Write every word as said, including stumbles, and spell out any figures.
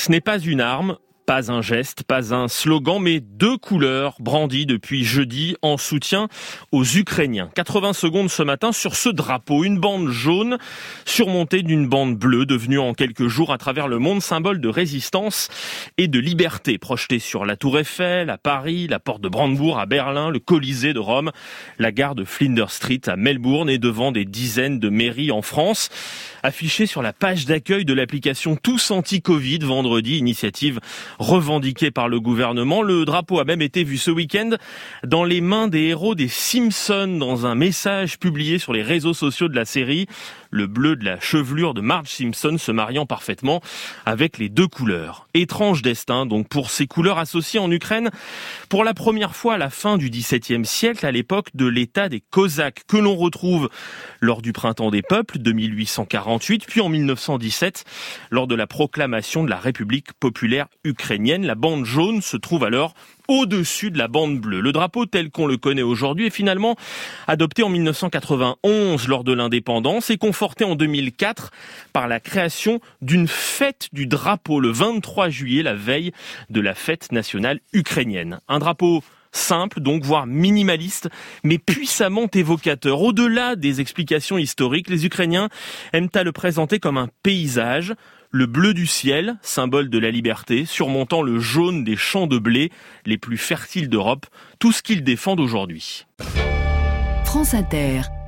Ce n'est pas une arme, pas un geste, pas un slogan, mais deux couleurs brandies depuis jeudi en soutien aux Ukrainiens. quatre-vingts secondes ce matin sur ce drapeau, une bande jaune surmontée d'une bande bleue, devenue en quelques jours à travers le monde symbole de résistance et de liberté, projetée sur la Tour Eiffel à Paris, la porte de Brandebourg à Berlin, le Colisée de Rome, la gare de Flinders Street à Melbourne et devant des dizaines de mairies en France. Affiché sur la page d'accueil de l'application Tous Anti-Covid vendredi, initiative revendiquée par le gouvernement. Le drapeau a même été vu ce week-end dans les mains des héros des Simpsons dans un message publié sur les réseaux sociaux de la série. Le bleu de la chevelure de Marge Simpson se mariant parfaitement avec les deux couleurs. Étrange destin donc pour ces couleurs associées en Ukraine pour la première fois à la fin du dix-septième siècle, à l'époque de l'état des Cosaques que l'on retrouve lors du printemps des peuples de mille huit cent quarante-huit, puis en mille neuf cent dix-sept, lors de la proclamation de la République populaire ukrainienne. La bande jaune se trouve alors au-dessus de la bande bleue. Le drapeau tel qu'on le connaît aujourd'hui est finalement adopté en mille neuf cent quatre-vingt-onze lors de l'indépendance et conforté en deux mille quatre par la création d'une fête du drapeau le vingt-trois juillet, la veille de la fête nationale ukrainienne. Un drapeau simple, donc, voire minimaliste, mais puissamment évocateur. Au-delà des explications historiques, les Ukrainiens aiment à le présenter comme un paysage. Le bleu du ciel, symbole de la liberté, surmontant le jaune des champs de blé les plus fertiles d'Europe, tout ce qu'ils défendent aujourd'hui. France Inter.